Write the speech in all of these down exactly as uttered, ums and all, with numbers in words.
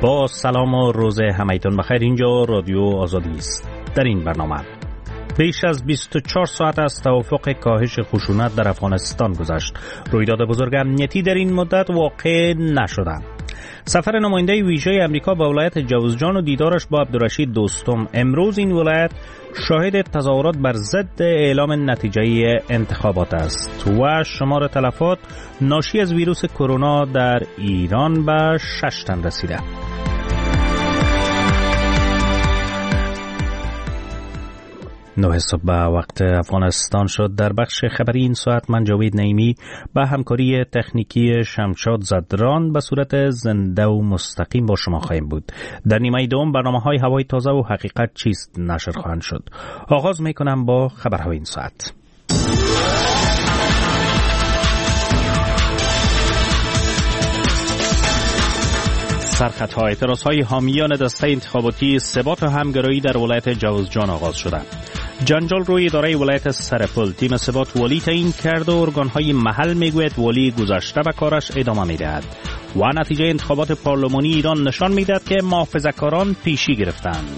با سلام و روز همایتون بخیر. اینجا رادیو آزادی است. در این برنامه بیش از بیست و چهار ساعت از توافق کاهش خشونت در افغانستان گذشت. رویداد بزرگ امنیتی در این مدت واقع نشده. سفر نماینده ویژه امریکا به ولایت جوزجان و دیدارش با عبدالرشید دوستم. امروز این ولایت شاهد تظاهرات بر ضد اعلام نتیجه انتخابات است و شمار تلفات ناشی از ویروس کرونا در ایران به شش تن رسیده. نه صبح به وقت افغانستان شد. در بخش خبری این ساعت من جاوید نعیمی با همکاری تکنیکی شمشاد زدران به صورت زنده و مستقیم با شما خواهیم بود. در نیمه دوم برنامه‌های هوای تازه و حقیقت چیست نشر خواهند شد. آغاز می‌کنم با خبرهای این ساعت. سرخطهای اعتراضهای حامیان دسته انتخاباتی ثبات و همگرایی در ولایت جوزجان آغاز شده. جنجال روی اداره ولایت سرپل. تیم ثبات ولی تعیین کرد و ارگانهای محل میگوید ولی گذشته به کارش ادامه میدهد و نتیجه انتخابات پارلمانی ایران نشان میدهد که محافظه‌کاران پیشی گرفتند.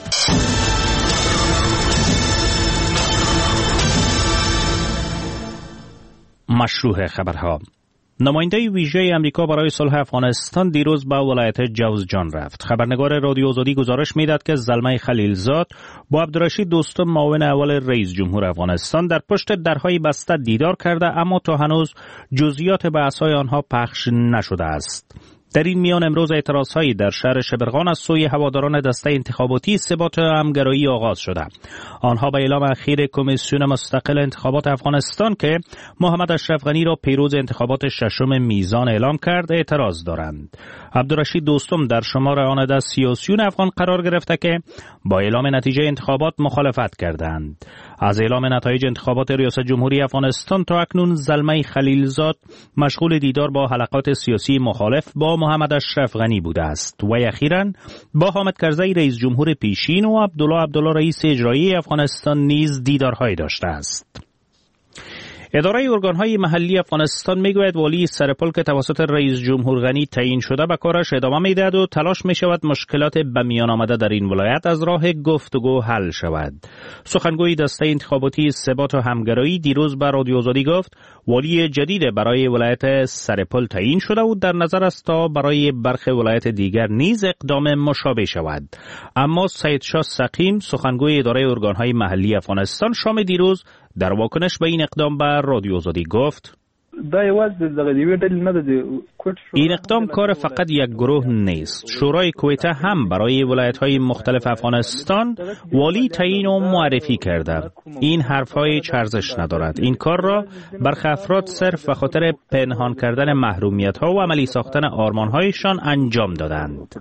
مشروع خبرها. نماینده ویژه امریکا برای صلح افغانستان دیروز به ولایت جوزجان رفت. خبرنگار رادیو آزادی گزارش میداد که زلمه خلیلزاد با عبدالرشید دوستم معاون اول رئیس جمهور افغانستان در پشت درهای بسته دیدار کرده، اما تا هنوز جزئیات بحث‌های آنها پخش نشده است. در این میان امروز اعتراضهایی در شهر شبرغان از سوی هواداران دسته انتخاباتی ثبات و همگرایی آغاز شده. آنها به اعلام اخیر کمیسیون مستقل انتخابات افغانستان که محمد اشرف غنی را پیروز انتخابات ششم میزان اعلام کرد اعتراض دارند. عبدالرشید دوستم در شمار آن دست سیاسیون افغان قرار گرفته که با اعلام نتیجه انتخابات مخالفت کردند. از اعلام نتایج انتخابات ریاست جمهوری افغانستان تا اکنون زلمه خلیلزاد مشغول دیدار با حلقات سیاسی مخالف با محمد اشرف غنی بوده است و اخیراً با حامد کرزی رئیس جمهور پیشین و عبدالله عبدالله رئیس اجرایی افغانستان نیز دیدارهای داشته است. اداره ارگانهای محلی افغانستان میگوید ولی سرپل که توسط رئیس جمهور غنی تعیین شده به کارش ادامه میدهد و تلاش میشود مشکلات به میان آمده در این ولایت از راه گفتگو حل شود. سخنگوی دسته انتخاباتی ثبات و همگرایی دیروز به رادیو آزادی گفت ولی جدید برای ولایت سرپل تعیین شده و در نظر است تا برای برخی ولایت دیگر نیز اقدام مشابه شود. اما سید شاه سقیم سخنگوی اداره ارگانهای محلی افغانستان شام دیروز در واکنش به این اقدام به رادیو آزادی گفت این اقدام کار فقط یک گروه نیست. شورای کویته هم برای ولایت‌های مختلف افغانستان ولی تعیین و معرفی کرده. این حرف‌های ارزش ندارد. این کار را برخی افراد صرف به خاطر پنهان کردن محرومیت‌ها و عملی ساختن آرمان‌هایشان انجام دادند.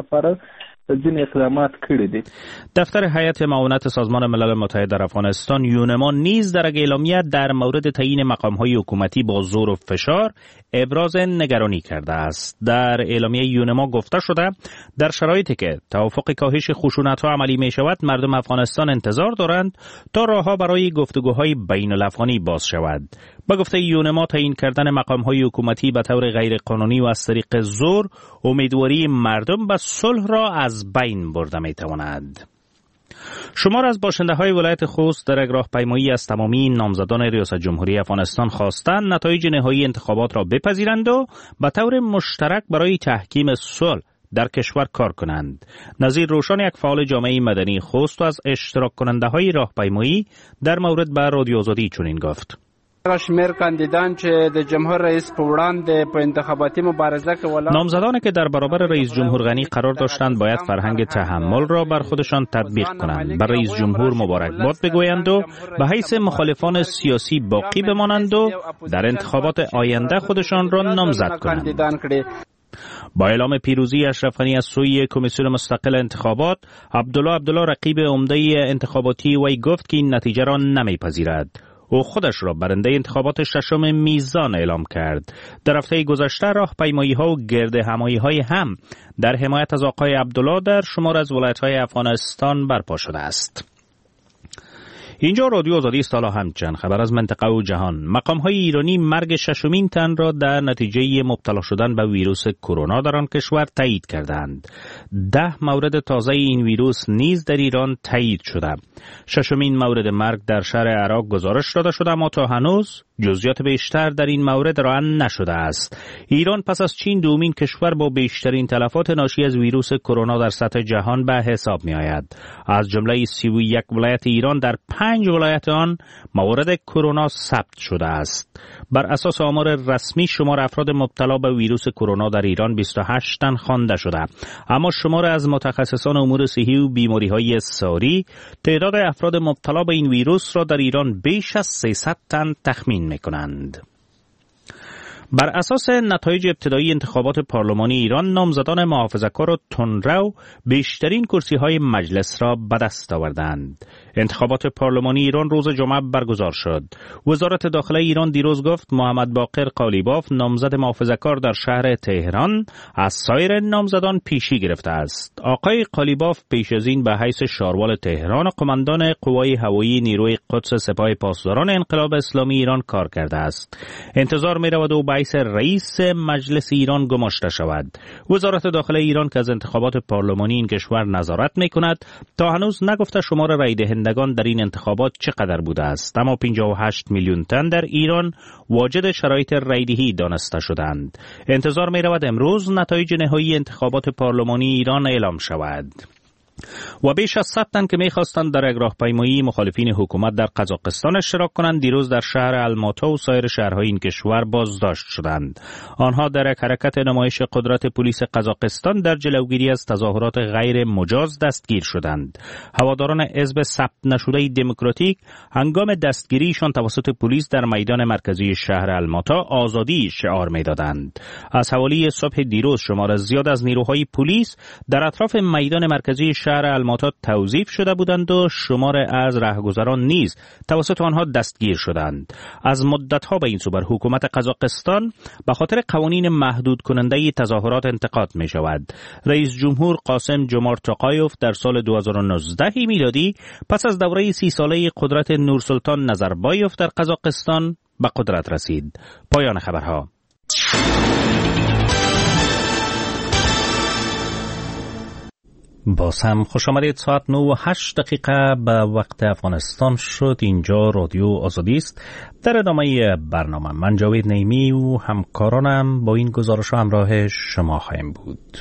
دفتر هیئت معاونت سازمان ملل متحد در افغانستان یونما نیز در اعلامیه در مورد تعیین مقام‌های حکومتی با زور و فشار ابراز نگرانی کرده است. در اعلامیه یونما گفته شده در شرایطی که توافق کاهش خشونت‌ها عملی می‌شود مردم افغانستان انتظار دارند تا راه‌ها برای گفتگوهای بین‌الافغانی باز شود. با گفته یونما تعیین کردن مقام‌های حکومتی به طور غیرقانونی و از طریق زور امیدواری مردم به صلح را از بین برده می‌تواند. شمار از باشنده‌های ولایت خوست در یک راهپیمایی از تمامی نامزدان ریاست جمهوری افغانستان خواستند نتایج نهایی انتخابات را بپذیرند و به طور مشترک برای تحکیم صلح در کشور کار کنند. نظیر روشن یک فعال جامعه مدنی خوست و از اشتراک کننده های راهپیمایی در مورد به رادیو آزادی چنین گفت: شمیر کاندیدان چې د جمهور رئیس په وړاندې په انتخاباتي مبارزه کې ولاړ نامزدانی که در برابر رئیس جمهور غنی قرار داشتند باید فرهنگ تحمل را بر خودشان تطبیق کنند، بر رئیس جمهور مبارکباد بگویند و به حیث مخالفان سیاسی باقی بمانند و در انتخابات آینده خودشان را نامزد کنند. با اعلام پیروزی اشرف غنی از سوی کمیسیون مستقل انتخابات، عبدالله عبدالله رقیب عمده انتخاباتی وی گفت که این نتیجه را نمیپذیرد. او خودش را برنده انتخابات ششم میزان اعلام کرد. در هفته گذشته راهپیمایی‌ها و گردهمایی‌های هم در حمایت از آقای عبدالله در شمار از ولایت‌های افغانستان برپا شده است. اینجا رادیو آزادی است. حالا همچنین خبر از منطقه و جهان. مقام‌های ایرانی مرگ ششمین تن را در نتیجه مبتلا شدن به ویروس کرونا در آن کشور تایید کردند. ده مورد تازه این ویروس نیز در ایران تایید شده. ششمین مورد مرگ در شهر عراق گزارش داده شده، اما تا هنوز جزئیات بیشتر در این مورد ارائه نشده است. ایران پس از چین دومین کشور با بیشترین تلفات ناشی از ویروس کرونا در سطح جهان به حساب می آید. از جمله سی و یک ولایت ایران در پنج ولایت آن موارد کرونا ثبت شده است. بر اساس آمار رسمی شمار افراد مبتلا به ویروس کرونا در ایران بیست و هشت تن خوانده شده، اما شمار از متخصصان امور صحی و بیماری‌های ساری تعداد افراد مبتلا به این ویروس را در ایران بیش از سیصد تن تخمین می‌کنند. بر اساس نتایج ابتدایی انتخابات پارلمانی ایران، نامزدان محافظه‌کار و تندرو بیشترین کرسی‌های مجلس را به دست آوردند. انتخابات پارلمانی ایران روز جمعه برگزار شد. وزارت داخله ایران دیروز گفت محمد باقر قالیباف، نامزد محافظه‌کار در شهر تهران، از سایر نامزدان پیشی گرفته است. آقای قالیباف پیش از این به حیث شاروال تهران و قماندان قوای هوایی نیروی قدس سپاه پاسداران انقلاب اسلامی ایران کار کرده است. انتظار می‌رود او به رئیس مجلس ایران گماشته شود. وزارت داخله ایران که از انتخابات پارلمانی این کشور نظارت می‌کند، تا هنوز نگفته شمار رای دهندگان در این انتخابات چقدر بوده است، اما پنجاه و هشت میلیون تن در ایران واجد شرایط رایدهی دانسته شدند. انتظار می‌رود امروز نتایج نهایی انتخابات پارلمانی ایران اعلام شود. و بیش از صد تن که می‌خواستند در یک راهپیمایی مخالفین حکومت در قزاقستان اشتراک کنند، دیروز در شهر الماتا و سایر شهرهای این کشور بازداشت شدند. آنها در یک حرکت نمایش قدرت پلیس قزاقستان در جلوگیری از تظاهرات غیر مجاز دستگیر شدند. هواداران حزب ثبت نشده دموکراتیک هنگام دستگیریشان توسط پلیس در میدان مرکزی شهر الماتا آزادی شعار می‌دادند. از حوالی صبح دیروز شمار زیاد از نیروهای پلیس در اطراف میدان مرکزی شهر الماتا توظیف شده بودند و شمار از رهگذران نیز توسط آنها دستگیر شدند. از مدت‌ها به این سو بر حکومت قزاقستان به خاطر قوانین محدود کننده تظاهرات انتقاد می شود. رئیس جمهور قاسم جمارت توقایف در سال دو هزار و نوزده میلادی پس از دوره سی ساله قدرت نورسلطان نظربایف در قزاقستان به قدرت رسید. پایان خبرها. باز هم خوش آمدید. ساعت نه و هشت دقیقه به وقت افغانستان شد. اینجا رادیو آزادی است. در ادامه برنامه من جاوید نیمی و همکارانم با این گزارش همراه شما خواهیم بود.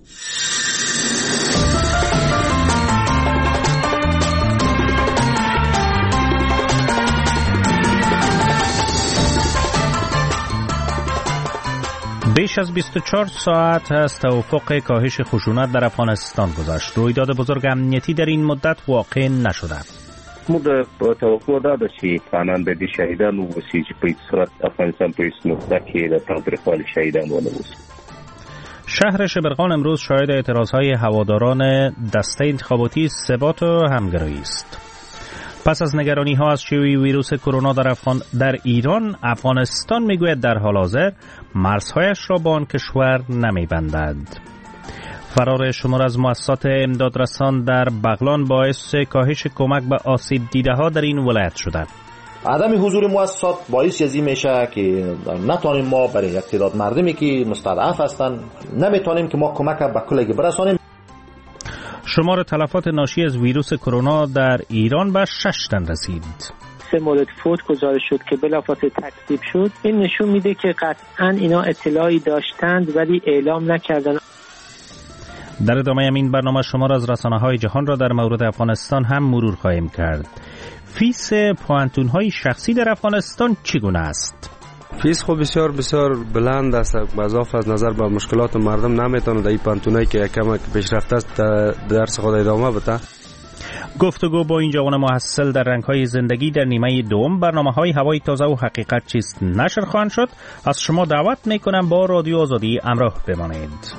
بیش از بیست و چهار ساعت از توافق کاهش خشونت در افغانستان گذشت. رویداد بزرگ امنیتی در این مدت واقع نشده. موږ په توقع دا ده چې افغانان د دې شهیدانو وسیج په صورت افغانستان په اسنوده کې د تاریخي شهیدان ونوسي. شهر شبرغان امروز شاهد اعتراضهای هواداران دسته انتخاباتی ثبات و همگرایی است. پس از نگرانی ها از شیوع ویروس کرونا در افغان در ایران، افغانستان میگوید در حال حاضر مرزهایش را با آن کشور نمیبندد. فرار شمار از مؤسسات امدادرسان در بغلان باعث کاهش کمک به آسیب دیده ها در این ولایت شده. عدم حضور مؤسسات باعث از این میشه که نتونیم ما برای یک تعداد مردمی که مستضعف هستند نمیتونیم که ما کمک به کلگی برسانیم. شمار تلفات ناشی از ویروس کرونا در ایران به شش تن رسید. سه مورد فوت گزارش شد که بلافاصله تکذیب شد. این نشون میده که قطعاً اینا اطلاعی داشتند ولی اعلام نکردن. در ادامه این برنامه شمار از رسانه‌های جهان را در مورد افغانستان هم مرور خواهیم کرد. فیس پوانتون‌های شخصی در افغانستان چگونه است؟ فیس خو بسیار بسیار بلند است. اضافه از نظر به مشکلات مردم نمیتونه در این پانتونایی که یکم پیشرفته است درس خود ادامه بده. گفتگو با این جوان محصل در رنگ‌های زندگی در نیمه دوم برنامه‌های هوای تازه و حقیقت چیست نشر خواهند شد. از شما دعوت می‌کنم با رادیو آزادی همراه بمانید.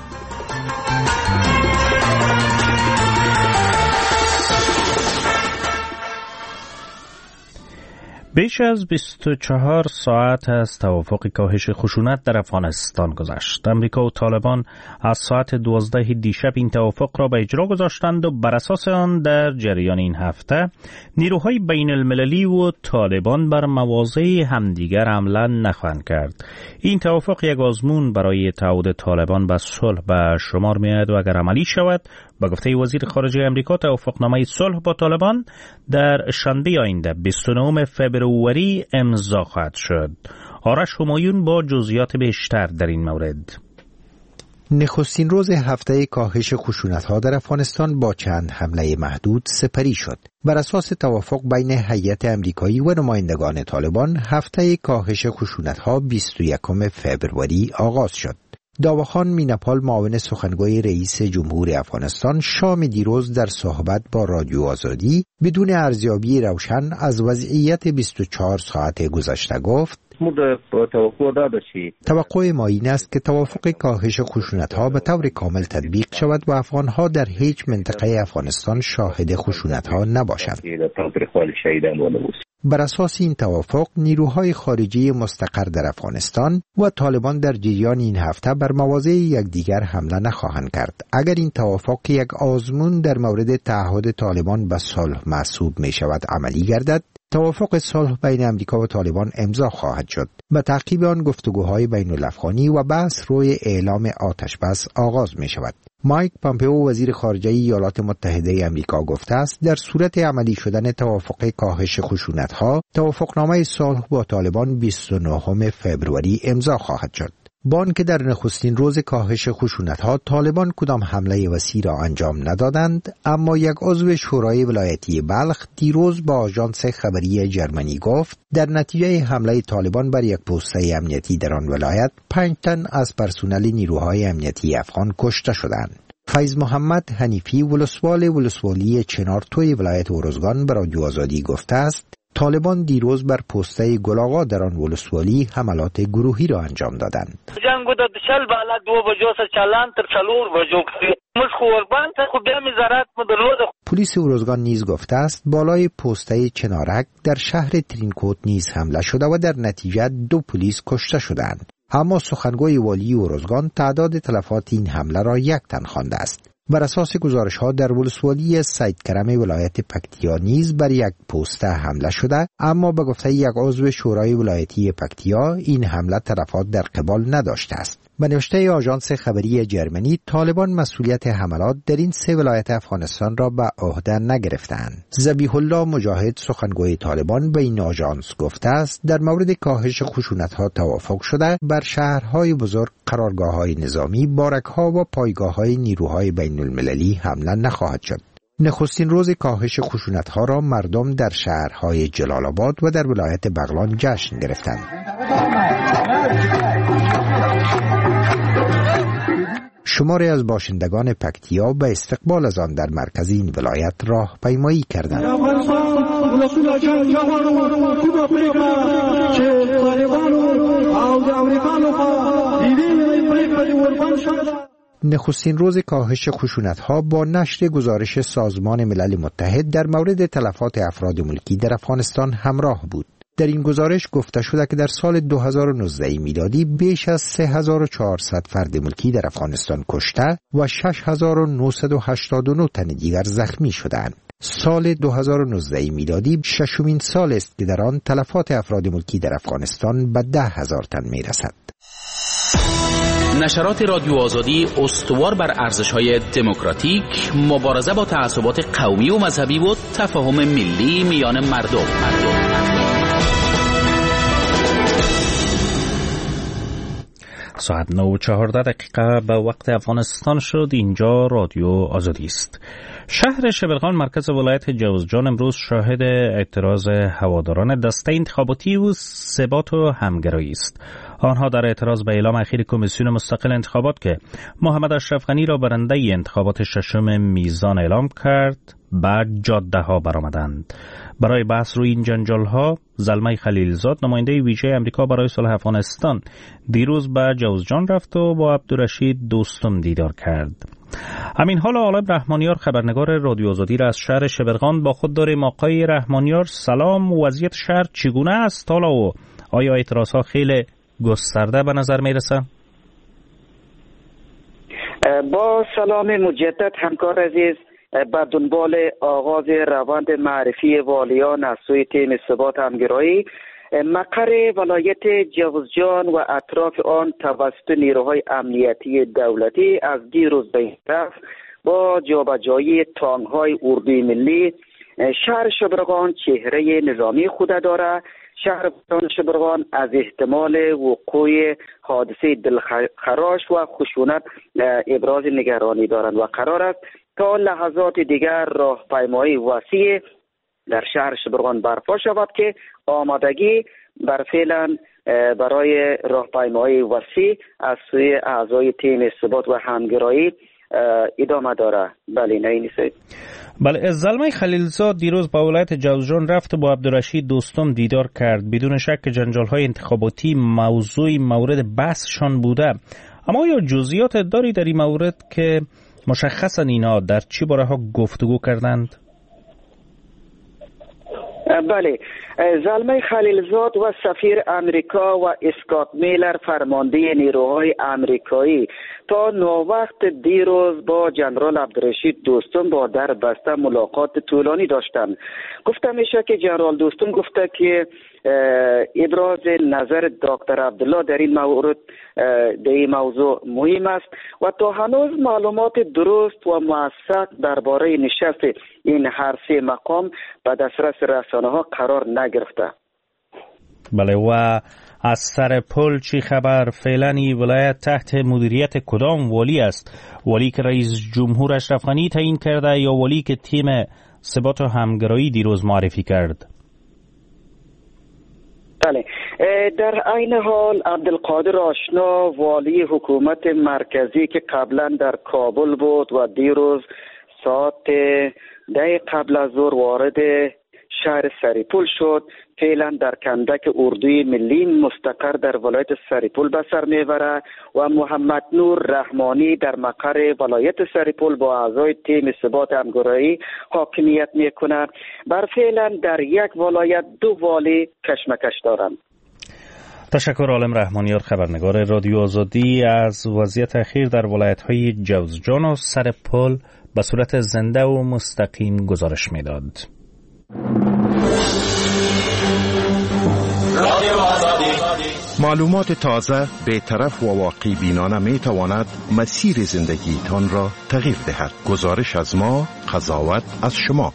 بیش از بیست و چهار ساعت از توافق کاهش خشونت در افغانستان گذشت. امریکا و طالبان از ساعت دوازده دیشب این توافق را به اجرا گذاشتند و بر اساس آن در جریان این هفته نیروهای بین المللی و طالبان بر مواضع همدیگر حمله نخواهند کرد. این توافق یک آزمون برای تعهد طالبان به صلح به شمار می‌آید و اگر عملی شود، با گفته وزیر خارجه امریکا، توافقنامه صلح با طالبان در شنبه آینده بیست و نهم فوریه امضا خواهد شد. آرش همایون با جزئیات بیشتر در این مورد. نخستین روز هفته کاهش خشونت‌ها در افغانستان با چند حمله محدود سپری شد. بر اساس توافق بین هیئت امریکایی و نمایندگان طالبان، هفته کاهش خشونت‌ها بیست و یکم فوریه آغاز شد. داوخان مینپال، معاون سخنگوی رئیس جمهور افغانستان، شام دیروز در صحبت با رادیو آزادی بدون ارزیابی روشن از وضعیت بیست و چهار ساعت گذشته گفت: توقع ما این است که توافق کاهش خشونت‌ها به طور کامل تطبیق شود و افغان‌ها در هیچ منطقه افغانستان شاهد خشونت‌ها نباشند. بر اساس این توافق، نیروهای خارجی مستقر در افغانستان و طالبان در جریان این هفته بر مواضع یکدیگر حمله نخواهند کرد. اگر این توافق که یک آزمون در مورد تعهد طالبان به صلح محسوب می شود عملی گردد، توافق صلح بین امریکا و طالبان امضا خواهد شد. به تعقیب آن گفتگوهای بین الافغانی و بحث روی اعلام آتش بس آغاز می شود. مایک پامپئو، وزیر خارجه ایالات متحده امریکا، گفته است در صورت عملی شدن توافق کاهش خشونت‌ها، توافقنامه صلح با طالبان بیست و نهم فوریه امضا خواهد شد. با آنکه در نخستین روز کاهش خشونت‌ها طالبان کدام حمله وسیع را انجام ندادند، اما یک عضو شورای ولایتی بلخ دیروز با آژانس خبری جرمنی گفت در نتیجه حمله طالبان بر یک پوسته امنیتی در آن ولایت، پنج تن از پرسنل نیروهای امنیتی افغان کشته شدند. فیض محمد حنیفی، ولسوال ولسوالی چنارتوی ولایت ارزگان، به رادیو آزادی گفته است طالبان دیروز بر پوسته گلاغا در آن ولسوالی حملات گروهی را انجام دادند. جنگو د شل بالا دو بجو سره چالان تر څلور بجو مش قربان ته خو بیا میزارات مدرلود. پلیس ارزگان نیز گفته است بالای پوسته چنارک در شهر ترینکوت نیز حمله شده و در نتیجه دو پلیس کشته شدند. اما سخنگوی والی ارزگان تعداد تلفات این حمله را یک تن خوانده است. بر اساس گزارش‌ها در ولسوالی سید کرم ولایت پکتیا نیز بر یک پوسته حمله شده، اما به گفته یک عضو شورای ولایتی پکتیا این حمله تلفات در قبال نداشته است. به نوشته آژانس خبری جرمنی، طالبان مسئولیت حملات در این سه ولایت افغانستان را به عهده نگرفتند. ذبیح الله مجاهد، سخنگوی طالبان، به این آژانس گفته است در مورد کاهش خشونت‌ها توافق شده بر شهرهای بزرگ، قرارگاه‌های نظامی، بارک‌ها و پایگاه‌های نیروهای بین المللی حمله نخواهد شد. نخستین روز کاهش خشونت‌ها را مردم در شهرهای جلال آباد و در ولایت بغلان جشن گرفتند. شماری از باشندگان پکتیا به استقبال از آن در مرکز این ولایت راهپیمایی کردند. نخستین روز کاهش خشونت‌ها با نشر گزارش سازمان ملل متحد در مورد تلفات افراد ملکی در افغانستان همراه بود. در این گزارش گفته شده که در سال دو هزار و نوزده میلادی بیش از سه هزار و چهارصد فرد ملکی در افغانستان کشته و شش هزار و نهصد و هشتاد و نه تن دیگر زخمی شدند. سال دو هزار و نوزده میلادی ششمین سال است که در آن تلفات افراد ملکی در افغانستان به ده هزار تن میرسد. نشرات رادیو آزادی استوار بر ارزش‌های دموکراتیک، مبارزه با تعصبات قومی و مذهبی و تفاهم ملی میان مردم. ساعت نه و چهارده دقیقه به وقت افغانستان شد. اینجا رادیو آزادی است. شهر شبرغان مرکز ولایت جوزجان امروز شاهد اعتراض هواداران دسته انتخاباتی و ثبات و همگرایی است. آنها در اعتراض به اعلام اخیر کمیسیون مستقل انتخابات که محمد اشرف غنی را برنده انتخابات ششم میزان اعلام کرد به جاده ها برآمدند. برای بحث روی این جنجال ها زلمه خلیلزاد نماینده ویژه امریکا برای صلح افغانستان دیروز به جوزجان رفت و با عبدالرشید دوستم دیدار کرد. همین حال عالم رحمانیار خبرنگار رادیو آزادی را از شهر شبرغان با خود داریم. آقای رحمانیار سلام، وضعیت شهر چگونه است حالا و آیا اعتراض ها خیلی گسترده به نظر می رسه؟ با سلام مجدد همکار عزیز، به دنبال آغاز روند معرفی والیان از سوی تیم ثبات همگرایی، مقر ولایت جوزجان و اطراف آن توسط نیروهای امنیتی دولتی از دیروز به این طرف با جابجایی تانک‌های اردوی ملی شهر شبرغان چهره نظامی خود دارد. شهر شبرغان از احتمال وقوع حادثه دلخراش و خشونت ابراز نگرانی دارند و قرار است تا لحظات دیگر راهپیمایی وسیع در شهر شبرغان برپا شود که آمادگی بر فعلا برای راهپیمایی وسیع از سوی اعضای تیم ثبات و همگرایی ادامه داره. بله نه نیست. بله، زلمه خلیلزاد دیروز با ولایت جوزجان رفت با عبدالرشید دوستم دیدار کرد. بدون شک جنجال‌های انتخاباتی موضوع مورد بحثشان بوده، اما یا جزئیات داری در این مورد که مشخصا اینا در چی باره ها گفتگو کردند؟ بله، زلمه خلیلزاد و سفیر امریکا و اسکات میلر فرمانده نیروهای امریکایی تا نووقت دیروز با جنرال عبدالرشید دوستم با در بسته ملاقات طولانی داشتند. گفته میشه که جنرال دوستم گفته که ابراز نظر دکتر عبدالله در این مورد در این موضوع مهم است و تا هنوز معلومات درست و موثق درباره نشست این هر سه مقام به دسترس رسانه ها قرار نگرفته. بله، و از سر پل چی خبر؟ فعلا این ولایت تحت مدیریت کدام والی است؟ والی که رئیس جمهور اشرف غنی تعیین کرده یا والی که تیم ثبات و همگرایی دیروز معرفی کرد؟ بله، در عین حال عبدالقادر آشنا والی حکومت مرکزی که قبلا در کابل بود و دیروز ساعت ده قبل از ظهر وارد شهر سریپول شد، فعلا در کندک اردوی ملی مستقر در ولایت سریپول به سر میبره و محمد نور رحمانی در مقر ولایت سریپول با اعضای تیم ثبات همگرایی حاکمیت میکنه. بر فعلا در یک ولایت دو والی کشمکش دارند. تشکر عالم رحمانیار خبرنگار رادیو آزادی از وضعیت اخیر در ولایت‌های جوزجان و سرپل به صورت زنده و مستقیم گزارش میداد. معلومات تازه، بی‌طرف و واقعی بینانه می تواند مسیر زندگیتان را تغییر دهد. گزارش از ما، قضاوت از شما.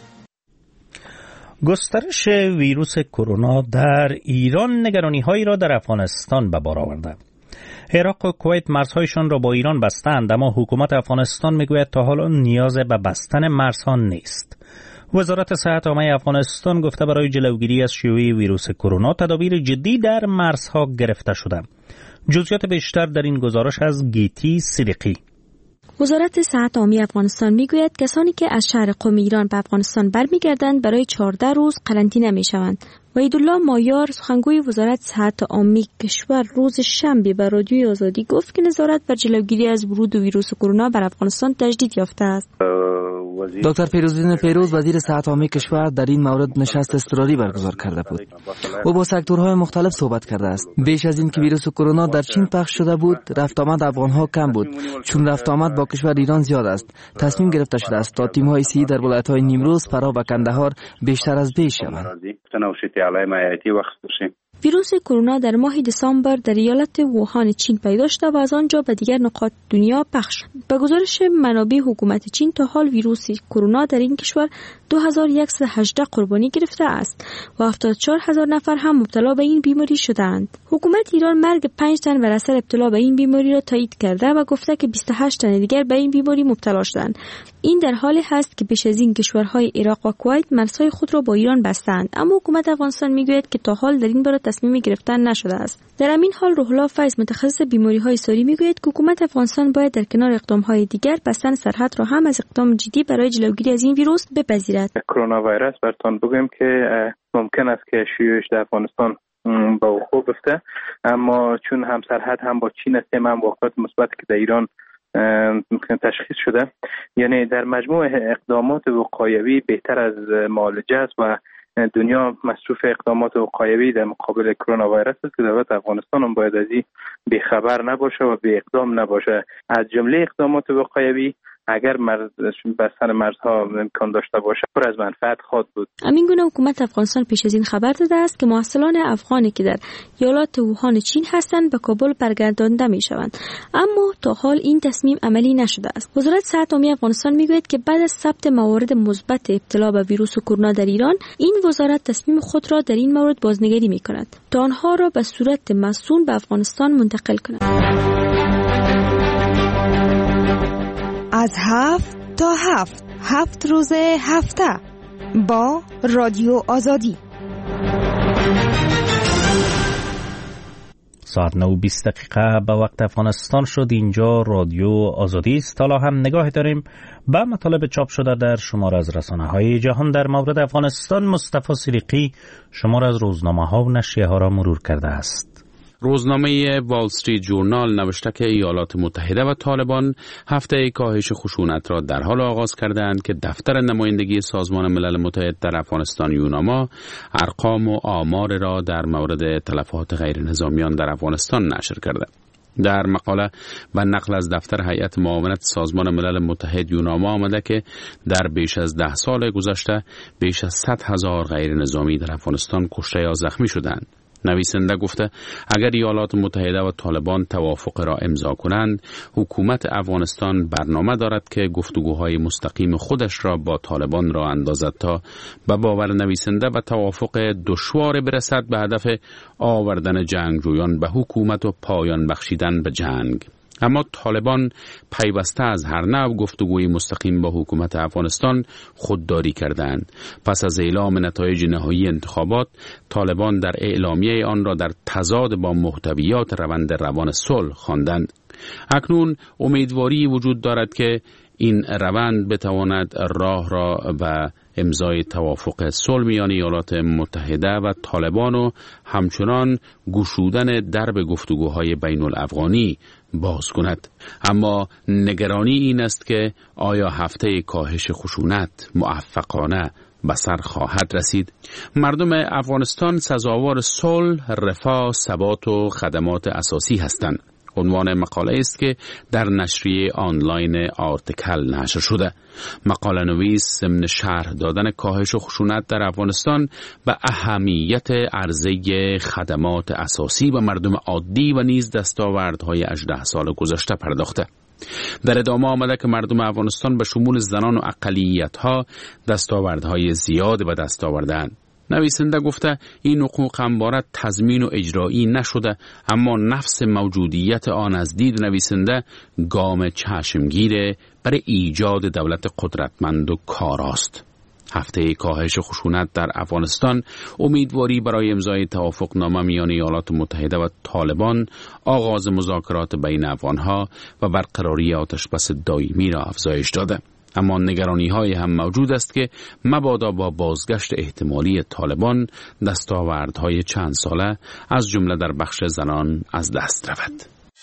گسترش ویروس کرونا در ایران نگرانی‌هایی را در افغانستان به بار آورده. عراق و کویت مرزهایشان را با ایران بستند، اما حکومت افغانستان میگوید تا حالا نیاز به بستن مرزها نیست. وزارت صحت عامه افغانستان گفته برای جلوگیری از شیوع ویروس کرونا تدابیر جدی در مرزها گرفته شده. جزئیات بیشتر در این گزارش از گیتی صدیقی. وزارت صحت عامه افغانستان میگوید کسانی که از شهر قم ایران به افغانستان برمیگردند برای چهارده روز قرنطینه میشوند. وحیدالله مایار سخنگوی وزارت صحت عامه کشور روز شنبه به رادیوی آزادی گفت که نظارت بر جلوگیری از ورود ویروس کرونا بر افغانستان تجدید یافته است. دکتر پیروزدین پیروز وزیر صحت عامه کشور در این مورد نشست اضطراری برگزار کرده بود. او با سکتورهای مختلف صحبت کرده است. بیش از این که ویروس کرونا در چین پخش شده بود، رفت آمد افغان‌ها کم بود، چون رفت آمد با کشور ایران زیاد است. تصمیم گرفته شده است تا تیم‌های سی در ولایت‌های نیمروز، فراه و کندهار بیشتر از بیش شوند. ویروس کرونا در ماه دسامبر در ایالت ووهان چین پیدا شد و از آنجا به دیگر نقاط دنیا پخش شد. به گزارش منابع حکومت چین تا حال ویروس کرونا در این کشور دو هزار و صد و هجده قربانی گرفته است و هفتاد و چهار هزار نفر هم مبتلا به این بیماری شدند. حکومت ایران مرگ پنج تن بر اثر ابتلا به این بیماری را تایید کرده و گفته که بیست و هشت تن دیگر به این بیماری مبتلا شدند. این در حالی است که پیش از این کشورهای عراق و کویت مرزهای خود را با ایران بستند، اما حکومت افغانستان میگوید که تا حال در این باره تصمیمی گرفتن نشده است. در همین حال روح الله فیض متخصص بیماری‌های ساری میگوید که حکومت افغانستان باید در کنار اقدام‌های دیگر بستن سرحد را هم از اقدام جدی برای جلوگیری از این ویروس بپذیرد. کرونا ویروس براتون بگم که ممکن است که شیوعش در افغانستان با وقوع بیفته، اما چون هم سرحد هم با چین است، هم واقعیت مثبت که در ایران تشخیص شده، یعنی در مجموع اقدامات وقایوی بهتر از معالجه است و دنیا مصروف اقدامات وقایوی در مقابل کرونا ویروس است که دولت افغانستان هم باید از این بی‌خبر نباشه و بی اقدام نباشه. از جمله اقدامات وقایوی اگر مرز بستن مرزها امکان داشته باشه پر از منفعت خواهد بود. همین گونه حکومت افغانستان پیش از این خبر داده است که محصلان افغانی که در ایالات ووهان چین هستند به کابل برگردانده می شوند، اما تا حال این تصمیم عملی نشده است. وزارت صحت عامه افغانستان میگوید که بعد از ثبت موارد مثبت ابتلا به ویروس کرونا در ایران، این وزارت تصمیم خود را در این مورد بازنگری می کند تا آنها را به صورت مسئول به افغانستان منتقل کند. از هفت تا هفت هفت روز هفته با رادیو آزادی. ساعت نه و بیست دقیقه به وقت افغانستان شد. اینجا رادیو آزادی است. حالا هم نگاهی داریم به مطالب چاپ شده در شمار از رسانه های جهان در مورد افغانستان. مصطفی صدیقی شمار از روزنامه ها و نشریه ها را مرور کرده است. روزنامه وال استریت جورنال نوشته که ایالات متحده و طالبان هفته کاهش خشونت را در حال آغاز کردند که دفتر نمایندگی سازمان ملل متحد در افغانستان یوناما ارقام و آمار را در مورد تلفات غیر نظامیان در افغانستان نشر کرده. در مقاله و نقل از دفتر هیئت معاونت سازمان ملل متحد یوناما آمده که در بیش از ده سال گذشته بیش از صد هزار غیر نظامی در افغانستان کشته یا زخمی شدند. نویسنده گفته اگر ایالات متحده و طالبان توافق را امضا کنند، حکومت افغانستان برنامه دارد که گفتگوهای مستقیم خودش را با طالبان را اندازد تا به باور نویسنده و توافق دشوار برسد به هدف آوردن جنگجویان به حکومت و پایان بخشیدن به جنگ. اما طالبان پیوسته از هر نوع گفتگوی مستقیم با حکومت افغانستان خودداری کردند. پس از اعلام نتایج نهایی انتخابات، طالبان در اعلامیه آن را در تضاد با محتویات روند روان صلح خواندند. اکنون امیدواری وجود دارد که این روند بتواند راه را به امضای توافق صلح میان ایالات متحده و طالبان و همچنان گشودن درب گفتگوهای بین الافغانی باز کند. اما نگرانی این است که آیا هفته کاهش خشونت موفقانه به سر خواهد رسید؟ مردم افغانستان سزاوار صلح، رفاه، ثبات و خدمات اساسی هستند. عنوان مقاله است که در نشریه آنلاین آرتیکل نشر شده. مقاله نویس ضمن شرح دادن کاهش خشونت در افغانستان به اهمیت عرضه خدمات اساسی به مردم عادی و نیز دستاوردهای هجده سال گذشته پرداخته. در ادامه آمده که مردم افغانستان به شمول زنان و اقلیت‌ها دستاوردهای زیاد به دست آوردند. نویسنده گفته این حقوق همواره تضمین و اجرایی نشده، اما نفس موجودیت آن از دید نویسنده گام چشمگیر برای ایجاد دولت قدرتمند و کاراست. هفته کاهش خشونت در افغانستان امیدواری برای امضای توافقنامه میان ایالات متحده و طالبان، آغاز مذاکرات بین افغانها و برقراری آتشبس دائمی را افزایش داده. اما نگرانی های هم موجود است که مبادا با بازگشت احتمالی طالبان دستاوردهای چند ساله از جمله در بخش زنان از دست رود.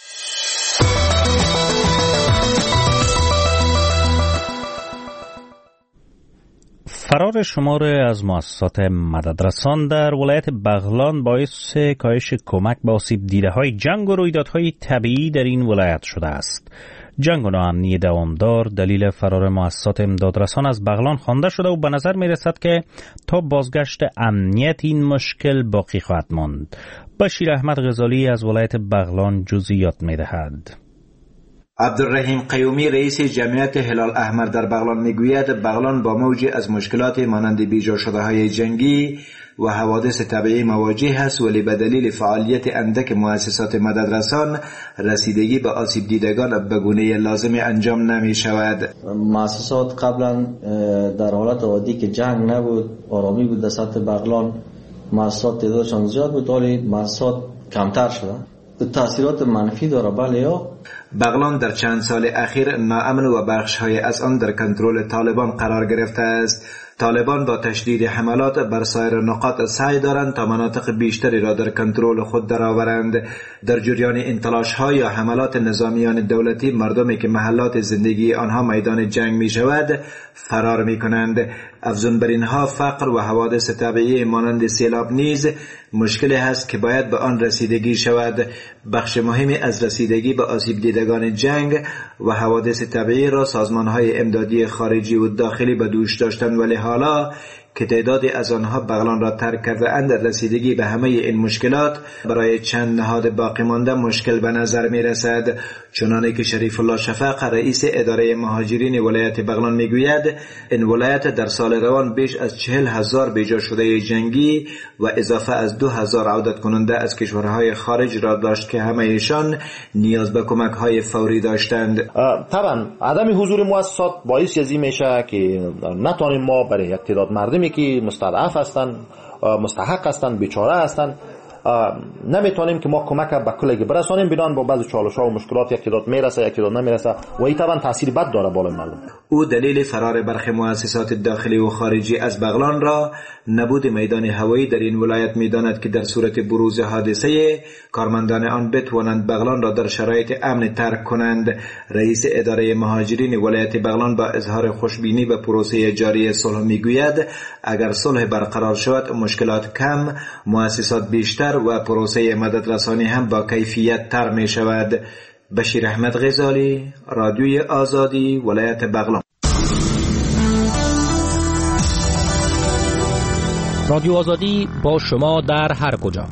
فرار شمار از مؤسسات مددرسان در ولایت بغلان باعث کاهش کمک به آسیب دیده های جنگ و رویدادهای طبیعی در این ولایت شده است. جنگ و ناامنی دوامدار دلیل فرار مؤسسات امدادرسان از بغلان خوانده شده و به نظر می رسد که تا بازگشت امنیت این مشکل باقی خواهد ماند. بشیر احمد غزالی از ولایت بغلان جزئیات می دهد. عبدالرحیم قیومی رئیس جمعیت هلال احمر در بغلان میگوید بغلان با موج از مشکلات مانند بیجا شده های جنگی، و حوادث طبیعی مواجه است، ولی به دلیل فعالیت اندک مؤسسات مددرسان رسیدگی به آسیب دیدگان به گونه لازم انجام نمی شود. مؤسسات قبلا در حالت عادی که جنگ نبود، آرامی بود در سطح بغلان، مؤسسات تعدادشان زیاد بود، ولی مؤسسات کمتر شده. تأثیرات منفی داره. بله یا بغلان در چند سال اخیر ناامن و بخش‌های از آن در کنترل طالبان قرار گرفته است. طالبان با تشدید حملات بر سایر نقاط سعی دارند تا مناطق بیشتری را در کنترل خود درآورند. در جریان این تلاش‌ها یا حملات نظامیان دولتی، مردمی که محلات زندگی آنها میدان جنگ می شود فرار می کنند. افزون بر اینها فقر و حوادث طبیعی مانند سیلاب نیز مشکلی هست که باید به آن رسیدگی شود. بخش مهمی از رسیدگی به آسیب دیدگان جنگ و حوادث طبیعی را سازمان‌های امدادی خارجی و داخلی به دوش داشتند، ولی حالا که تعدادی از آنها بغلان را ترک کرده اند، رسیدگی به همه این مشکلات برای چند نهاد باقی مانده مشکل به نظر می رسد. چنانه که شریف الله شفق رئیس اداره مهاجرین ولایت بغلان می گوید، این ولایت در سال روان بیش از چهل هزار بیجا شده جنگی و اضافه از دو هزار عودت کننده از کشورهای خارج را داشت که همه ایشان نیاز به کمک های فوری داشتند. طبعا عدم حضور مؤسسات باعث ازی میشه که نتونیم ما برای یک تعداد مردمی که مستضعف هستند، مستحق هستند، بیچاره هستند، نمیتونیم که ما کمک به کلگی برسانیم، بنان با بعضی چالش‌ها و مشکلات یک تعداد میرسه یک تعداد نمیرسه و این طبعا تاثیر بد داره بالای مردم. او دلیل فرار برخی مؤسسات داخلی و خارجی از بغلان را نبود میدان هوایی در این ولایت میداند که در صورت بروز حادثه کارمندان آن بتوانند بغلان را در شرایط امن ترک کنند. رئیس اداره مهاجرین ولایت بغلان با اظهار خوشبینی به پروسه جاری صلح میگوید اگر صلح برقرار شود مشکلات کم، مؤسسات بیشتر و پروسه مددرسانی هم با کیفیت تر می شود. بشیر احمد غزالی، رادیوی آزادی، ولایت بغلان. رادیو آزادی با شما در هر کجا.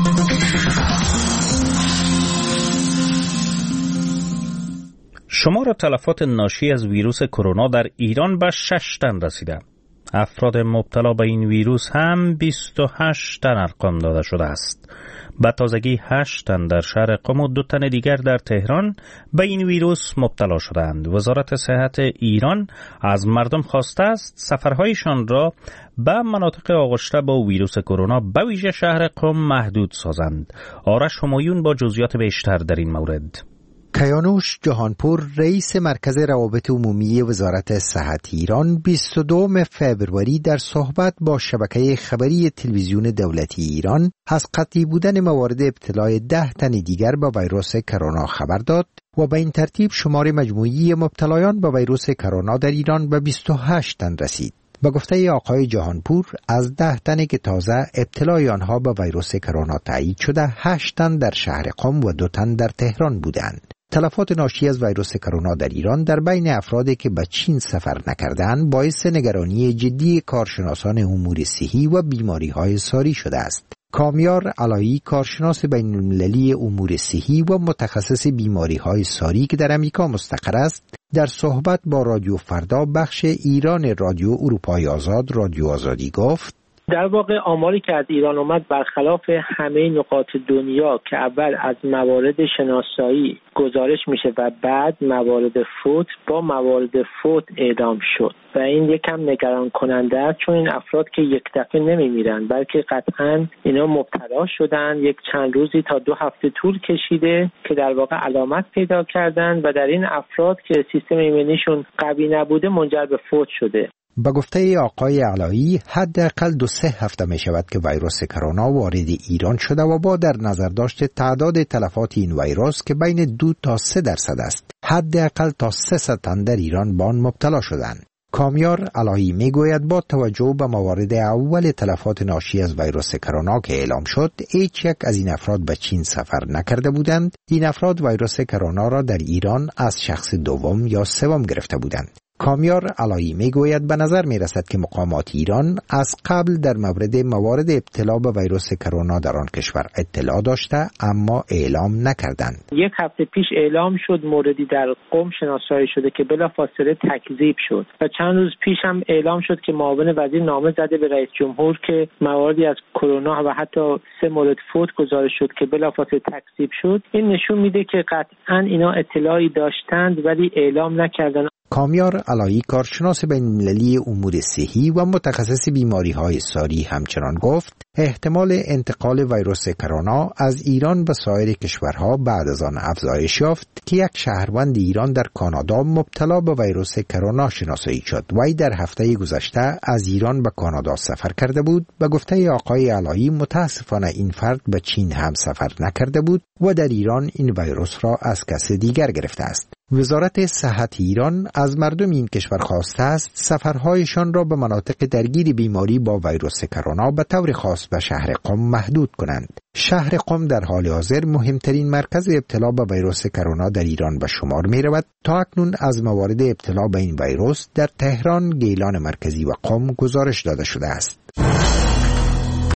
شمار تلفات ناشی از ویروس کرونا در ایران به شش تن رسیده. افراد مبتلا به این ویروس هم بیست و هشت تن ارقام داده شده است. به تازگی هشت تن در شهر قم و دو تن دیگر در تهران به این ویروس مبتلا شدند. وزارت صحت ایران از مردم خواسته است سفرهایشان را به مناطق آغشته با ویروس کرونا به ویژه شهر قم محدود سازند. آرش همایون با جزئیات بیشتر در این مورد. کیانوش جهانپور رئیس مرکز روابط عمومی وزارت صحت ایران بیست و دوم فوریه در صحبت با شبکه خبری تلویزیون دولتی ایران از قطعی بودن موارد ابتلاع ده تن دیگر با ویروس کرونا خبر داد و به این ترتیب شمار مجموعی مبتلایان با ویروس کرونا در ایران به بیست و هشت تن رسید. با گفته آقای جهانپور از ده تنی که تازه ابتلای آنها با ویروس کرونا تایید شده، هشت تن در شهر قم و دو تن در تهران بودند. تلفات ناشی از ویروس کرونا در ایران در بین افرادی که به چین سفر نکردند باعث نگرانی جدی کارشناسان امور صحی و بیماری‌های ساری شده است. کامیار علایی، کارشناس بین‌المللی امور صحی و متخصص بیماری‌های ساری که در امریکا مستقر است، در صحبت با رادیو فردا بخش ایران رادیو اروپای آزاد رادیو آزادی گفت: در واقع آماری که از ایران اومد برخلاف همه نقاط دنیا که اول از موارد شناسایی گزارش میشه و بعد موارد فوت با موارد فوت اعلام شد و این یکم نگران کننده است، چون این افراد که یک دفعه نمیمیرن بلکه قطعاً اینا مبتلا شدن، یک چند روزی تا دو هفته طول کشیده که در واقع علامت پیدا کردن و در این افراد که سیستم ایمنیشون قوی نبوده منجر به فوت شده. با گفته آقای علایی حداقل دو سه هفته می شود که ویروس کرونا وارد ایران شده و با در نظر داشت تعداد تلفات این ویروس که بین دو تا سه درصد است، حداقل تا سیصد تن در ایران با آن مبتلا شدند. کامیار علایی می گوید با توجه به موارد اول تلفات ناشی از ویروس کرونا که اعلام شد، هیچ یک از این افراد به چین سفر نکرده بودند. این افراد ویروس کرونا را در ایران از شخص دوم یا سوم گرفته بودند. کامیار علایی می گوید به نظر می رسد که مقامات ایران از قبل در مورد موارد ابتلا به ویروس کرونا در آن کشور اطلاع داشته اما اعلام نکردند. یک هفته پیش اعلام شد موردی در قم شناسایی شده که بلافاصله تکذیب شد و چند روز پیش هم اعلام شد که معاون وزیر نامه زده به رئیس جمهور که مواردی از کرونا و حتی سه مورد فوت گزارش شد که بلافاصله تکذیب شد. این نشون میده که قطعاً اینا اطلاعی داشتند ولی اعلام نکردن. کامیار علایی کارشناس بین‌المللی امور صحی و متخصص بیماری‌های ساری همچنان گفت احتمال انتقال ویروس کرونا از ایران به سایر کشورها بعد از آن افزایش یافت که یک شهروند ایران در کانادا مبتلا به ویروس کرونا شناسایی شد. وی در هفته گذشته از ایران به کانادا سفر کرده بود. به گفته آقای علایی متاسفانه این فرد به چین هم سفر نکرده بود و در ایران این ویروس را از کس دیگر گرفته است. وزارت صحت ایران از مردم این کشور خواسته است سفرهایشان را به مناطق درگیر بیماری با ویروس کرونا به طور خاص به شهر قم محدود کنند. شهر قم در حال حاضر مهمترین مرکز ابتلا به ویروس کرونا در ایران به شمار می رود. تا اکنون از موارد ابتلا به این ویروس در تهران، گیلان مرکزی و قم گزارش داده شده است.